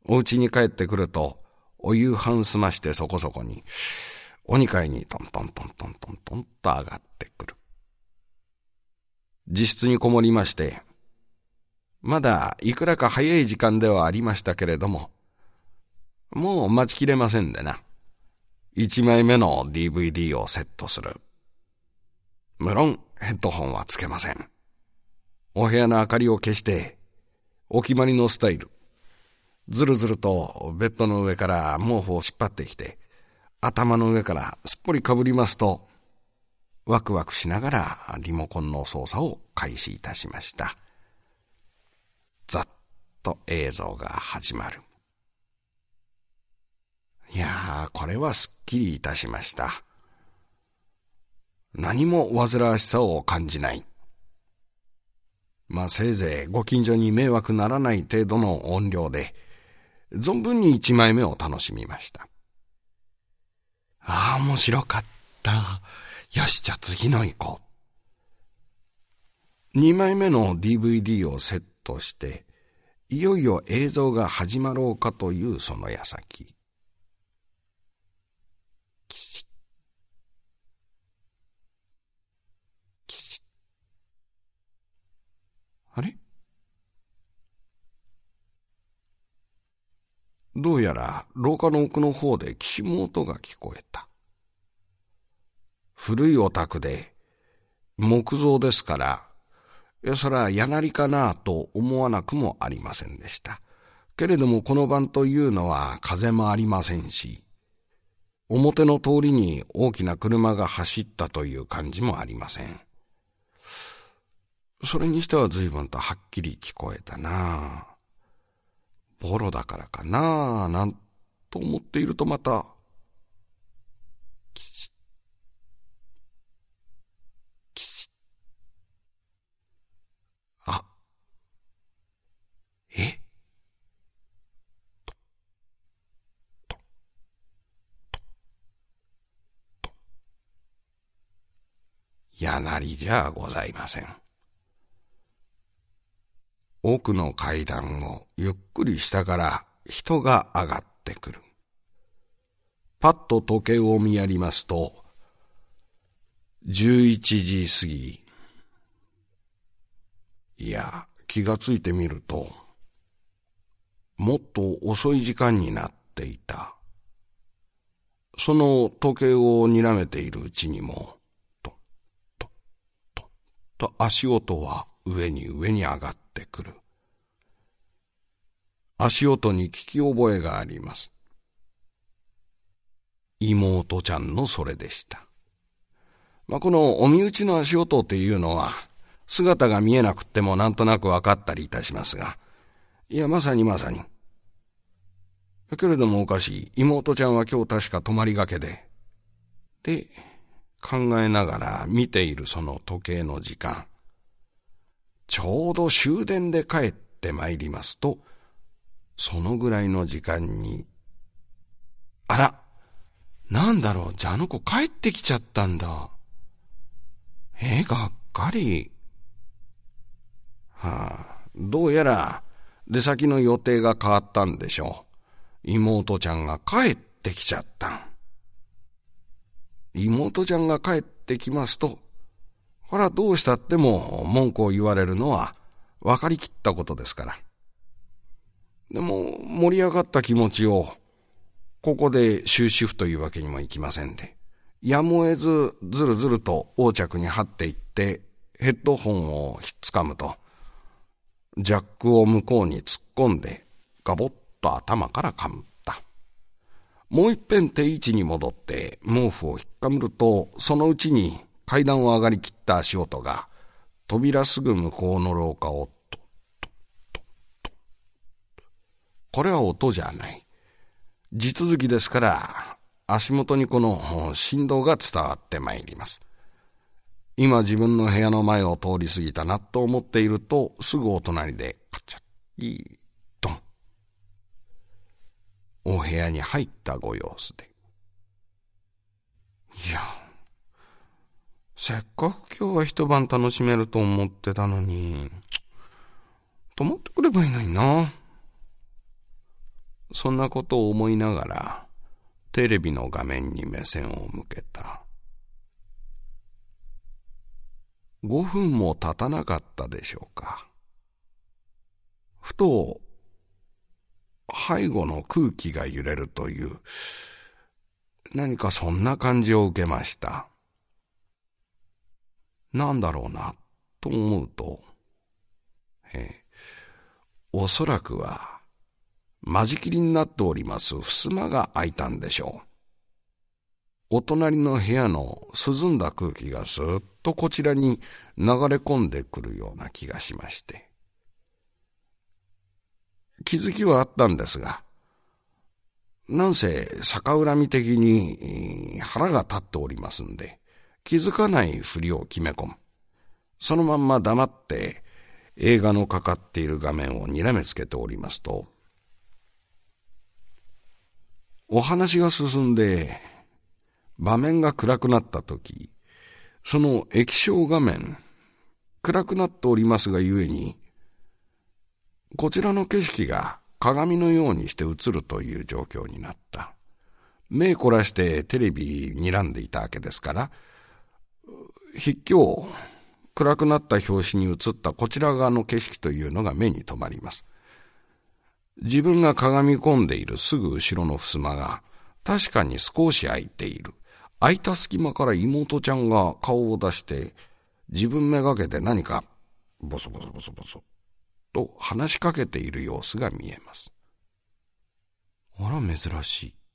お家に帰ってくると、お夕飯済ましてそこそこに、お二階にトントントントントントンと上がってくる。自室にこもりまして、まだいくらか早い時間ではありましたけれども、もう待ちきれませんでな。1枚目の DVD をセットする。無論ヘッドホンはつけません。お部屋の明かりを消して、お決まりのスタイル。ずるずるとベッドの上から毛布を引っ張ってきて、頭の上からすっぽりかぶりますと、ワクワクしながらリモコンの操作を開始いたしました。ざっと映像が始まる。いやー、これはすっきりいたしました。何も煩わしさを感じない。せいぜいご近所に迷惑ならない程度の音量で、存分に1枚目を楽しみました。面白かった。よし、じゃあ次の行こう。2枚目の DVD をセットして、いよいよ映像が始まろうかというその矢先。キシッキシッ。あれ？どうやら廊下の奥の方できしむ音が聞こえた。古いお宅で木造ですから、そらやなりかなと思わなくもありませんでした。けれどもこの晩というのは風もありませんし、表の通りに大きな車が走ったという感じもありません。それにしては随分とはっきり聞こえたな。ボロだからかな、なんと思っているとまた、キシッキシッ。やなりじゃございません。奥の階段をゆっくり下から人が上がってくる。パッと時計を見やりますと、11時過ぎ。いや、気がついてみると、もっと遅い時間になっていた。その時計を睨めているうちにも、と足音は上に上がってくる。足音に聞き覚えがあります。妹ちゃんのそれでした。このお身内の足音っていうのは、姿が見えなくってもなんとなく分かったりいたしますが、いや、まさに。けれどもおかしい。妹ちゃんは今日確か泊まりがけで。で、考えながら見ているその時計の時間。ちょうど終電で帰ってまいりますと、そのぐらいの時間に、あら、なんだろう、じゃあの子帰ってきちゃったんだ。がっかり。どうやら出先の予定が変わったんでしょう。妹ちゃんが帰ってきちゃったん。妹ちゃんが帰ってきますと、ほらどうしたっても文句を言われるのは分かりきったことですから。でも盛り上がった気持ちをここで終止符というわけにもいきませんで、やむを得ずずるずると横着に張っていってヘッドホンをひっつかむと、ジャックを向こうに突っ込んでガボッと頭からかむった。もう一遍定位置に戻って毛布をひっかむると、そのうちに階段を上がりきった足音が扉すぐ向こうの廊下をと。これは音じゃない。地続きですから足元にこの振動が伝わってまいります。今自分の部屋の前を通り過ぎたなと思っていると、すぐお隣でカチャッいいドン。お部屋に入ったご様子で。いや、せっかく今日は一晩楽しめると思ってたのに、泊まってくればいいのにな。 そんなことを思いながら、テレビの画面に目線を向けた。5分も経たなかったでしょうか。ふと、背後の空気が揺れるという、何かそんな感じを受けました。なんだろうな、と思うと、おそらくは、間仕切りになっております襖が開いたんでしょう。お隣の部屋の涼んだ空気がすーっとこちらに流れ込んでくるような気がしまして。気づきはあったんですが、なんせ逆恨み的に腹が立っておりますんで、気づかないふりを決め込む。そのまんま黙って映画のかかっている画面を睨めつけておりますと、お話が進んで場面が暗くなったとき、その液晶画面、暗くなっておりますがゆえに、こちらの景色が鏡のようにして映るという状況になった。目凝らしてテレビ睨んでいたわけですから、筆境、暗くなった表紙に映ったこちら側の景色というのが目に留まります。自分がかがみ込んでいるすぐ後ろの襖が確かに少し開いている。開いた隙間から妹ちゃんが顔を出して自分めがけて何かボソボソボソボソと話しかけている様子が見えます。あら珍しい。